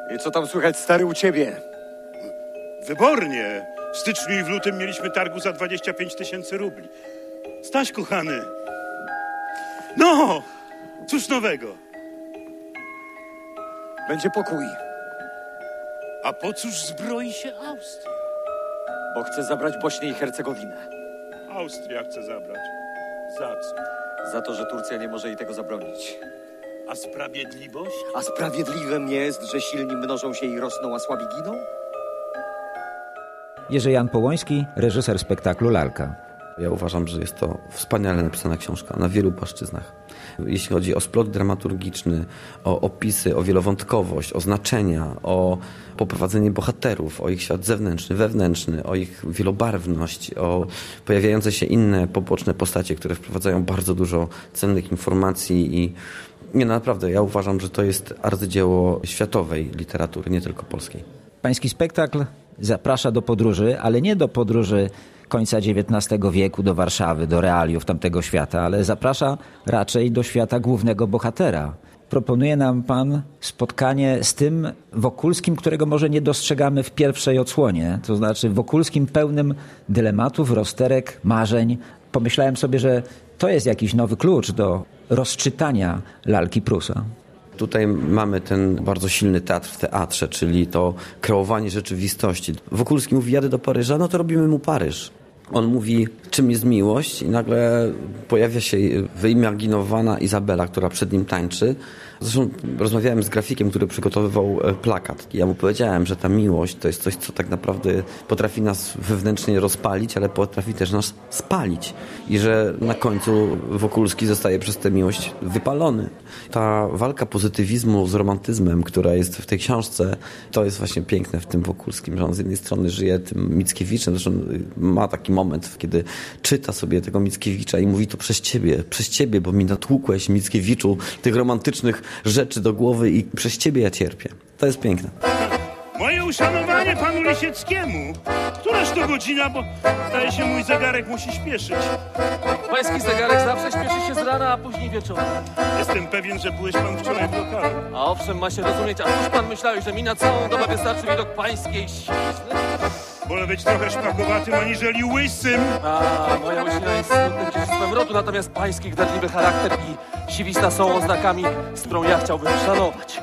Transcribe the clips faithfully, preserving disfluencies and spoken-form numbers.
I co tam słychać, stary, u ciebie? Wybornie. W styczniu i w lutym mieliśmy targu za dwadzieścia pięć tysięcy rubli. Staś, kochany. No, cóż nowego? Będzie pokój, A po cóż zbroi się Austria? bo chcę zabrać Bośnię i Hercegowinę. Austria chce zabrać. Za co? Za to, że Turcja nie może jej tego zabronić. A sprawiedliwość? A sprawiedliwym jest, że silni mnożą się i rosną, a słabi giną? Jerzy Jan Połoński, reżyser spektaklu Lalka. Ja uważam, że jest to wspaniale napisana książka na wielu płaszczyznach. Jeśli chodzi o splot dramaturgiczny, o opisy, o wielowątkowość, o znaczenia, o poprowadzenie bohaterów, o ich świat zewnętrzny, wewnętrzny, o ich wielobarwność, o pojawiające się inne poboczne postacie, które wprowadzają bardzo dużo cennych informacji i nie, naprawdę, ja uważam, że to jest arcydzieło światowej literatury, nie tylko polskiej. Pański spektakl zaprasza do podróży, ale nie do podróży końca dziewiętnastego wieku do Warszawy, do realiów tamtego świata, ale zaprasza raczej do świata głównego bohatera. Proponuje nam pan spotkanie z tym Wokulskim, którego może nie dostrzegamy w pierwszej odsłonie. To znaczy Wokulskim pełnym dylematów, rozterek, marzeń. Pomyślałem sobie, że to jest jakiś nowy klucz do rozczytania lalki Prusa. Tutaj mamy ten bardzo silny teatr w teatrze, czyli to kreowanie rzeczywistości. Wokulski mówi, jadę do Paryża, no to robimy mu Paryż. On mówi, czym jest miłość i nagle pojawia się wyimaginowana Izabela, która przed nim tańczy. Zresztą rozmawiałem z grafikiem, który przygotowywał plakat. I ja mu powiedziałem, że ta miłość to jest coś, co tak naprawdę potrafi nas wewnętrznie rozpalić, ale potrafi też nas spalić. I że na końcu Wokulski zostaje przez tę miłość wypalony. Ta walka pozytywizmu z romantyzmem, która jest w tej książce, to jest właśnie piękne w tym Wokulskim, że on z jednej strony żyje tym Mickiewiczem, zresztą ma taki moment, kiedy czyta sobie tego Mickiewicza i mówi to przez ciebie, przez ciebie, bo mi natłukłeś, Mickiewiczu, tych romantycznych rzeczy do głowy i przez ciebie ja cierpię. To jest piękne. Moje uszanowanie panu Lisieckiemu. Któraż to godzina, bo zdaje się mój zegarek musi śpieszyć. Pański zegarek zawsze śpieszy się z rana, a później wieczorem. Jestem pewien, że byłeś pan wczoraj w lokalu. A owszem, ma się rozumieć, a cóż pan myślałeś, że mi na całą dobę wystarczy widok pańskiej siwizny? Wolę być trochę szpakowatym, aniżeli łysym. A, moja łysina jest smutnym dziedzictwem rodu, natomiast pański gdarliwy charakter i siwizna są oznakami, z którą ja chciałbym szanować.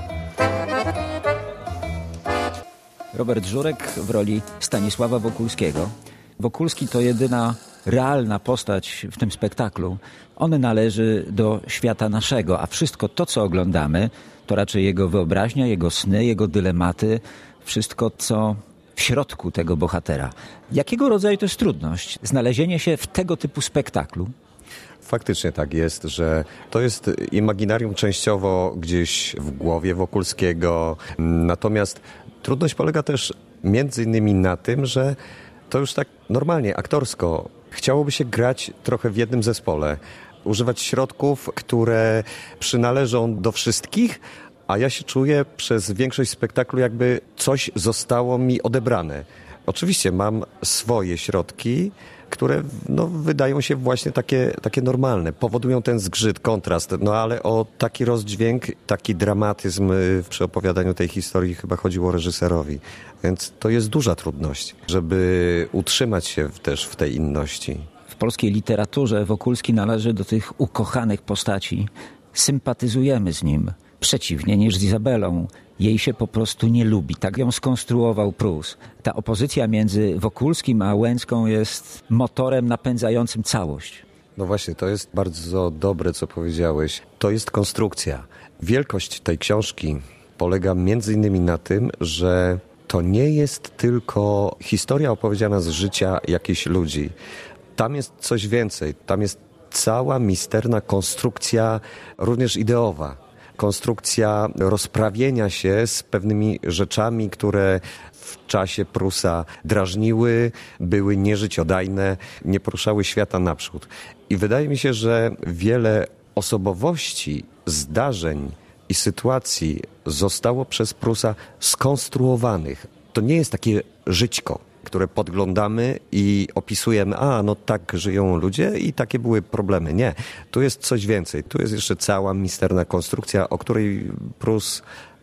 Robert Żurek w roli Stanisława Wokulskiego. Wokulski to jedyna realna postać w tym spektaklu. On należy do świata naszego, a wszystko to, co oglądamy, to raczej jego wyobraźnia, jego sny, jego dylematy, wszystko, co w środku tego bohatera. Jakiego rodzaju to jest trudność? Znalezienie się w tego typu spektaklu? Faktycznie tak jest, że to jest imaginarium częściowo gdzieś w głowie Wokulskiego. Natomiast trudność polega też między innymi na tym, że to już tak normalnie, aktorsko chciałoby się grać trochę w jednym zespole. Używać środków, które przynależą do wszystkich, a ja się czuję przez większość spektaklu, jakby coś zostało mi odebrane. Oczywiście mam swoje środki, które no, wydają się właśnie takie, takie normalne. Powodują ten zgrzyt, kontrast, no ale o taki rozdźwięk, taki dramatyzm przy opowiadaniu tej historii chyba chodziło reżyserowi. Więc to jest duża trudność, żeby utrzymać się też w tej inności. W polskiej literaturze Wokulski należy do tych ukochanych postaci. Sympatyzujemy z nim. Przeciwnie niż z Izabelą. Jej się po prostu nie lubi. Tak ją skonstruował Prus. Ta opozycja między Wokulskim a Łęcką jest motorem napędzającym całość. No właśnie, to jest bardzo dobre, co powiedziałeś. To jest konstrukcja. Wielkość tej książki polega między innymi na tym, że to nie jest tylko historia opowiedziana z życia jakichś ludzi. Tam jest coś więcej. Tam jest cała misterna konstrukcja, również ideowa. Konstrukcja rozprawienia się z pewnymi rzeczami, które w czasie Prusa drażniły, były nieżyciodajne, nie poruszały świata naprzód. I wydaje mi się, że wiele osobowości, zdarzeń i sytuacji zostało przez Prusa skonstruowanych. To nie jest takie żyćko, które podglądamy i opisujemy, a no tak żyją ludzie i takie były problemy. Nie, tu jest coś więcej. Tu jest jeszcze cała misterna konstrukcja, o której Prus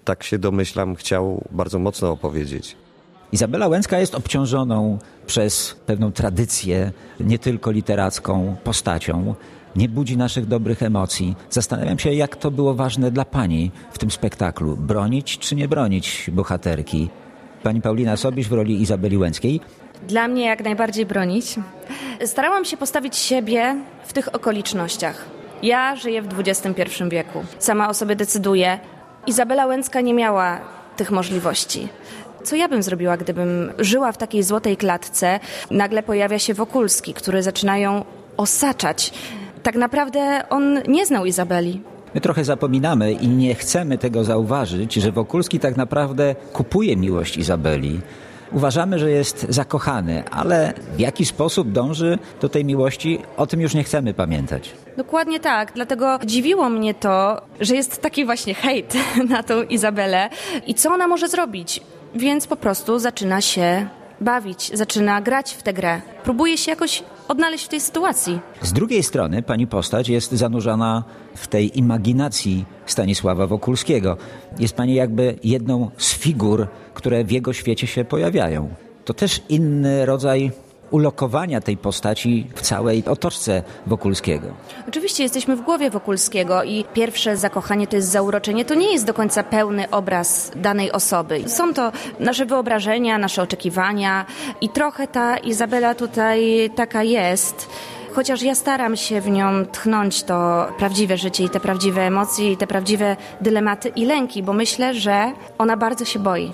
tak się domyślam, chciał bardzo mocno opowiedzieć. Izabela Łęcka jest obciążoną przez pewną tradycję, nie tylko literacką, postacią. Nie budzi naszych dobrych emocji. Zastanawiam się, jak to było ważne dla pani w tym spektaklu. Bronić czy nie bronić bohaterki? Pani Paulina Sobisz w roli Izabeli Łęckiej. Dla mnie jak najbardziej bronić. Starałam się postawić siebie w tych okolicznościach. Ja żyję w dwudziestym pierwszym wieku. Sama o sobie decyduję. Izabela Łęcka nie miała tych możliwości. Co ja bym zrobiła, gdybym żyła w takiej złotej klatce? Nagle pojawia się Wokulski, który zaczyna ją osaczać. Tak naprawdę on nie znał Izabeli. My trochę zapominamy i nie chcemy tego zauważyć, że Wokulski tak naprawdę kupuje miłość Izabeli. Uważamy, że jest zakochany, ale w jaki sposób dąży do tej miłości, o tym już nie chcemy pamiętać. Dokładnie tak, dlatego dziwiło mnie to, że jest taki właśnie hejt na tą Izabelę i co ona może zrobić. Więc po prostu zaczyna się bawić, zaczyna grać w tę grę. Próbuje się jakoś odnaleźć w tej sytuacji. Z drugiej strony pani postać jest zanurzona w tej imaginacji Stanisława Wokulskiego. Jest pani jakby jedną z figur, które w jego świecie się pojawiają. To też inny rodzaj ulokowania tej postaci w całej otoczce Wokulskiego. Oczywiście jesteśmy w głowie Wokulskiego i pierwsze zakochanie to jest zauroczenie. To nie jest do końca pełny obraz danej osoby. Są to nasze wyobrażenia, nasze oczekiwania i trochę ta Izabela tutaj taka jest. Chociaż ja staram się w nią tchnąć to prawdziwe życie i te prawdziwe emocje i te prawdziwe dylematy i lęki, bo myślę, że ona bardzo się boi.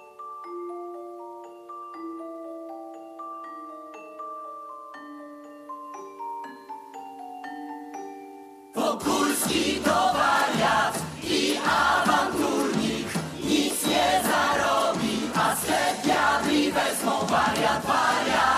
Wokulski to wariat i awanturnik, nic nie zarobi, a sklep diabli wezmą wariat, wariat.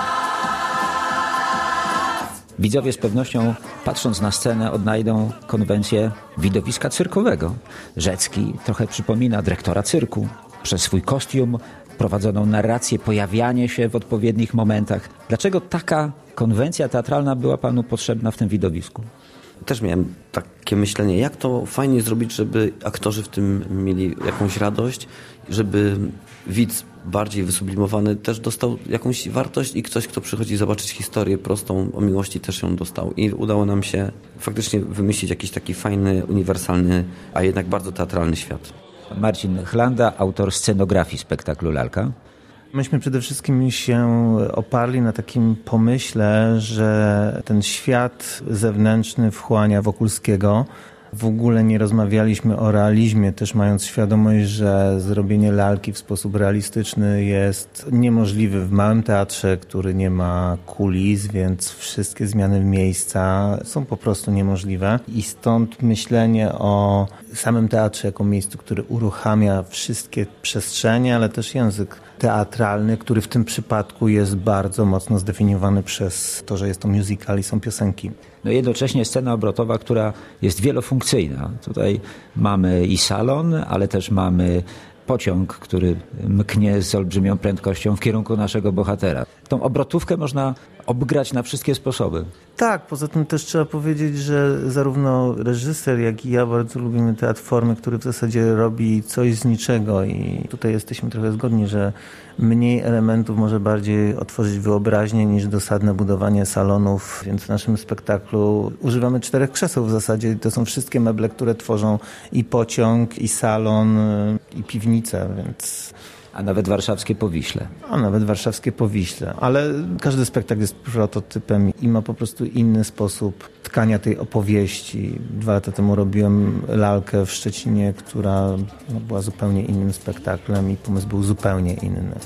Widzowie z pewnością, patrząc na scenę, odnajdą konwencję widowiska cyrkowego. Rzecki trochę przypomina dyrektora cyrku. Przez swój kostium, prowadzoną narrację, pojawianie się w odpowiednich momentach. Dlaczego taka konwencja teatralna była panu potrzebna w tym widowisku? Też miałem takie myślenie, jak to fajnie zrobić, żeby aktorzy w tym mieli jakąś radość, żeby widz bardziej wysublimowany też dostał jakąś wartość i ktoś, kto przychodzi zobaczyć historię prostą o miłości, też ją dostał. I udało nam się faktycznie wymyślić jakiś taki fajny, uniwersalny, a jednak bardzo teatralny świat. Marcin Chlanda, autor scenografii spektaklu Lalka. Myśmy przede wszystkim się oparli na takim pomyśle, że ten świat zewnętrzny wchłania Wokulskiego. W ogóle nie rozmawialiśmy o realizmie, też mając świadomość, że zrobienie lalki w sposób realistyczny jest niemożliwe w małym teatrze, który nie ma kulis, więc wszystkie zmiany miejsca są po prostu niemożliwe. I stąd myślenie o samym teatrze jako miejscu, które uruchamia wszystkie przestrzenie, ale też język teatralny, który w tym przypadku jest bardzo mocno zdefiniowany przez to, że jest to musical i są piosenki. No jednocześnie scena obrotowa, która jest wielofunkcyjna. Tutaj mamy i salon, ale też mamy pociąg, który mknie z olbrzymią prędkością w kierunku naszego bohatera. Tą obrotówkę można obgrać na wszystkie sposoby. Tak, poza tym też trzeba powiedzieć, że zarówno reżyser, jak i ja bardzo lubimy teatr formy, który w zasadzie robi coś z niczego i tutaj jesteśmy trochę zgodni, że mniej elementów może bardziej otworzyć wyobraźnię niż dosadne budowanie salonów, więc w naszym spektaklu używamy czterech krzeseł w zasadzie. To są wszystkie meble, które tworzą i pociąg, i salon, i piwnicę, więc... A nawet warszawskie Powiśle. A nawet warszawskie Powiśle. Ale każdy spektakl jest prototypem i ma po prostu inny sposób tkania tej opowieści. Dwa lata temu robiłem lalkę w Szczecinie, która no, była zupełnie innym spektaklem i pomysł był zupełnie inny.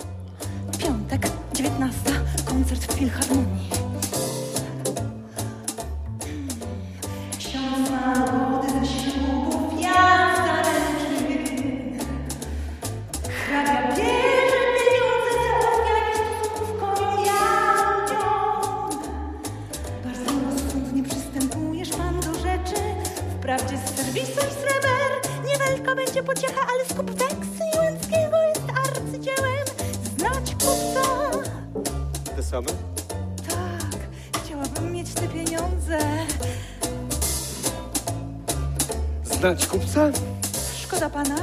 Piątek, dziewiętnasta, koncert w Filharmonii. Ksiądz ma głody ze ślubów, ja zaręczny. Hrabia bierze pieniądze za rozwianie stosunków koniu, ja ciąg. Bardzo rozsądnie przystępujesz pan do rzeczy. Wprawdzie z serwisu i sreber niewielka będzie pociecha, ale skup weksy Łęckiego jest arcydziełem. Znać kupca. Te same? Tak, chciałabym mieć te pieniądze. Znać kupca? Szkoda szkoda pana.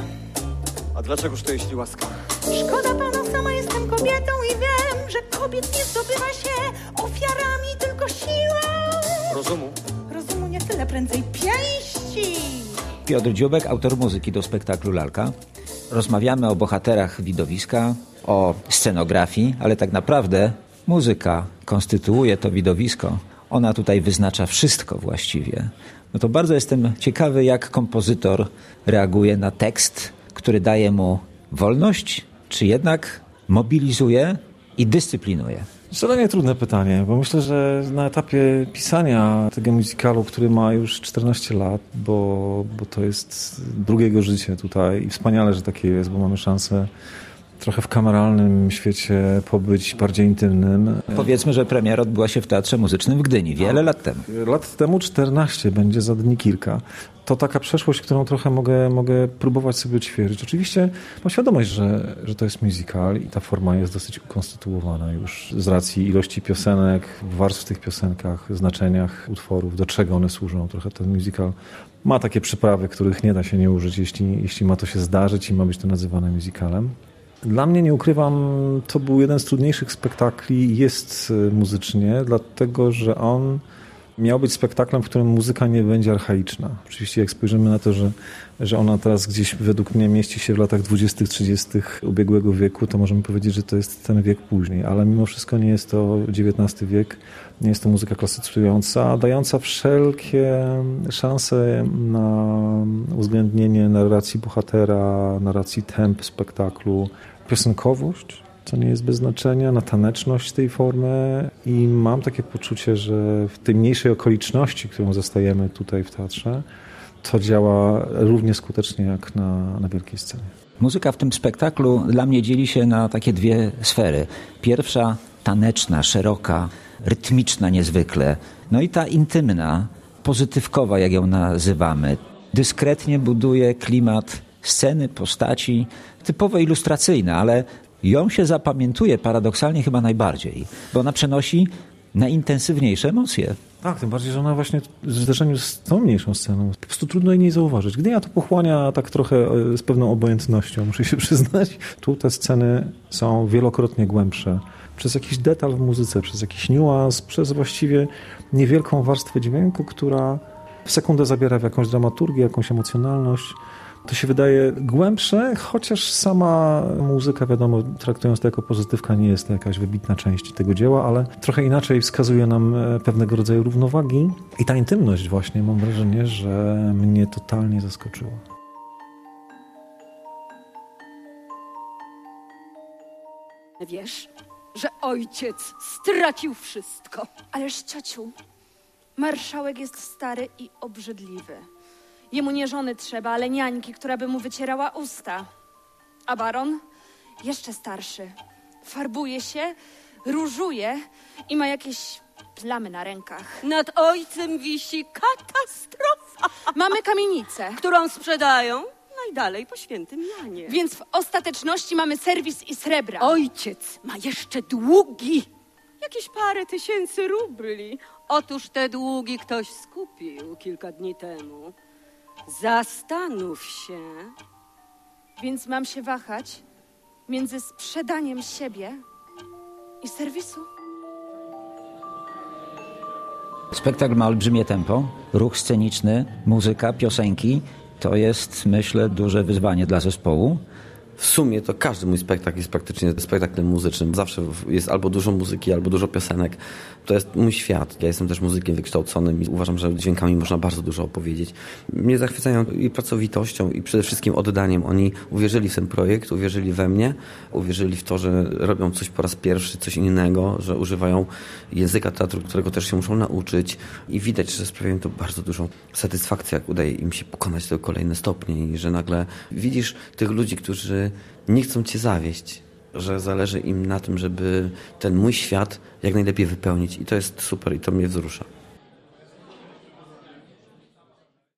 A dlaczegoż to jeśli łaska? Szkoda pana, sama jestem kobietą i wiem, że kobiet nie zdobywa się ofiarami, tylko siłą. Rozumu? Rozumu nie tyle, prędzej pięści. Piotr Dziubek, autor muzyki do spektaklu Lalka. Rozmawiamy o bohaterach widowiska, o scenografii, ale tak naprawdę muzyka konstytuuje to widowisko. Ona tutaj wyznacza wszystko właściwie. No to bardzo jestem ciekawy, jak kompozytor reaguje na tekst, który daje mu wolność, czy jednak mobilizuje i dyscyplinuje. Zadanie trudne pytanie, bo myślę, że na etapie pisania tego musicalu, który ma już czternaście lat, bo, bo to jest drugiego życie tutaj i wspaniale, że takie jest, bo mamy szansę trochę w kameralnym świecie pobyć bardziej intymnym. Powiedzmy, że premiera odbyła się w Teatrze Muzycznym w Gdyni wiele lat temu. Lat temu czternaście, będzie za dni kilka. To taka przeszłość, którą trochę mogę, mogę próbować sobie odświeżyć. Oczywiście mam świadomość, że, że to jest musical i ta forma jest dosyć ukonstytuowana już z racji ilości piosenek, warstw w tych piosenkach, znaczeniach utworów, do czego one służą. Trochę ten musical ma takie przyprawy, których nie da się nie użyć, jeśli, jeśli ma to się zdarzyć i ma być to nazywane musicalem. Dla mnie, nie ukrywam, to był jeden z trudniejszych spektakli, jest muzycznie, dlatego że on miał być spektaklem, w którym muzyka nie będzie archaiczna. Oczywiście jak spojrzymy na to, że, że ona teraz gdzieś według mnie mieści się w latach dwudziestych, trzydziestych ubiegłego wieku, to możemy powiedzieć, że to jest ten wiek później, ale mimo wszystko nie jest to dziewiętnasty wiek, nie jest to muzyka klasyfikująca, dająca wszelkie szanse na uwzględnienie narracji bohatera, narracji temp spektaklu, piosenkowość, co nie jest bez znaczenia, na taneczność tej formy i mam takie poczucie, że w tej mniejszej okoliczności, którą zastajemy tutaj w teatrze, to działa równie skutecznie jak na, na wielkiej scenie. Muzyka w tym spektaklu dla mnie dzieli się na takie dwie sfery. Pierwsza taneczna, szeroka, rytmiczna niezwykle. No i ta intymna, pozytywkowa, jak ją nazywamy. Dyskretnie buduje klimat sceny, postaci, typowo ilustracyjna, ale ją się zapamiętuje paradoksalnie chyba najbardziej, bo ona przenosi najintensywniejsze emocje. Tak, tym bardziej, że ona właśnie w zderzeniu z tą mniejszą sceną po prostu trudno jej nie zauważyć. Gdynia to pochłania tak trochę z pewną obojętnością, muszę się przyznać. Tu te sceny są wielokrotnie głębsze. Przez jakiś detal w muzyce, przez jakiś niuans, przez właściwie niewielką warstwę dźwięku, która w sekundę zabiera w jakąś dramaturgię, jakąś emocjonalność. To się wydaje głębsze, chociaż sama muzyka, wiadomo, traktując to jako pozytywka, nie jest to jakaś wybitna część tego dzieła, ale trochę inaczej wskazuje nam pewnego rodzaju równowagi. I ta intymność właśnie, mam wrażenie, że mnie totalnie zaskoczyła. Wiesz, że ojciec stracił wszystko. Ależ ciociu, marszałek jest stary i obrzydliwy. Jemu nie żony trzeba, ale niańki, która by mu wycierała usta. A baron? Jeszcze starszy. Farbuje się, różuje i ma jakieś plamy na rękach. Nad ojcem wisi katastrofa. Mamy kamienicę, którą sprzedają najdalej po świętym Janie. więc w ostateczności mamy serwis i srebra. Ojciec ma jeszcze długi. Jakieś parę tysięcy rubli. Otóż te długi ktoś skupił kilka dni temu. Zastanów się. Więc mam się wahać między sprzedaniem siebie i serwisu. Spektakl ma olbrzymie tempo, ruch sceniczny, muzyka, piosenki. To jest, myślę, duże wyzwanie dla zespołu. W sumie to każdy mój spektakl jest praktycznie spektaklem muzycznym. Zawsze jest albo dużo muzyki, albo dużo piosenek. To jest mój świat. Ja jestem też muzykiem wykształconym i uważam, że dźwiękami można bardzo dużo opowiedzieć. Mnie zachwycają i pracowitością, i przede wszystkim oddaniem. Oni uwierzyli w ten projekt, uwierzyli we mnie, uwierzyli w to, że robią coś po raz pierwszy, coś innego, że używają języka teatru, którego też się muszą nauczyć i widać, że sprawiają to bardzo dużą satysfakcję, jak udaje im się pokonać te kolejne stopnie i że nagle widzisz tych ludzi, którzy nie chcą cię zawieść, że zależy im na tym, żeby ten mój świat jak najlepiej wypełnić i to jest super i to mnie wzrusza.